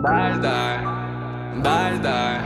Дай, дай, дай, дай.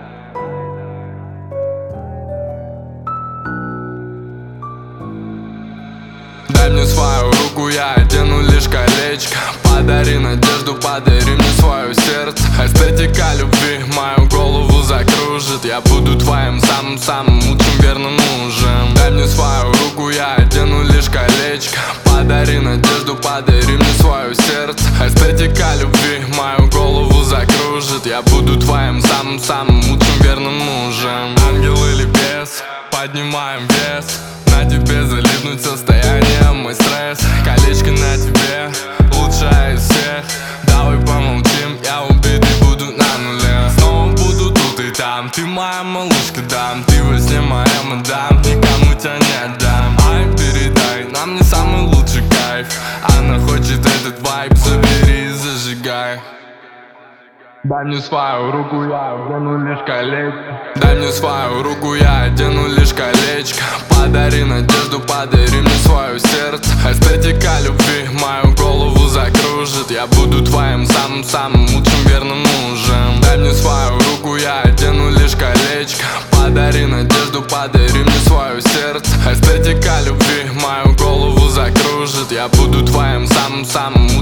Дай мне свою руку, я одену лишь колечко. Подари надежду, подари мне свое сердце. Эстетика любви мою голову закружит. Я буду твоим самым-самым лучшим верным мужем. Дай мне свою руку, я одену лишь колечко. Подари надежду, подари мне свое сердце. Эстетика любви мою голову закружит. Я буду твоим самым-самым лучшим верным мужем. Ангел или бес, поднимаем вес. На тебе залипнуть состояние, мой стресс. Колечко на тебе, лучшая из всех. Давай помолчим, я убитый буду на нуле. Снова буду тут и там, ты моя малышка, дам. Ты во сне моя мадам, никому тебя не отдам. Ай, передай, нам не самый лучший кайф. Она хочет этот вайб, забери и зажигай. Дай мне свою руку, я одену лишь колечко. Дай мне свою руку, я одену лишь колечко. Подари надежду, подари мне свое сердце. Эстетика любви мою голову закружит. Я буду твоим самым-самым лучшим верным мужем. Дай мне свою руку, я одену лишь колечко. Подари надежду, подари мне свое сердце. Эстетика любви мою голову закружит. Я буду твоим самым-самым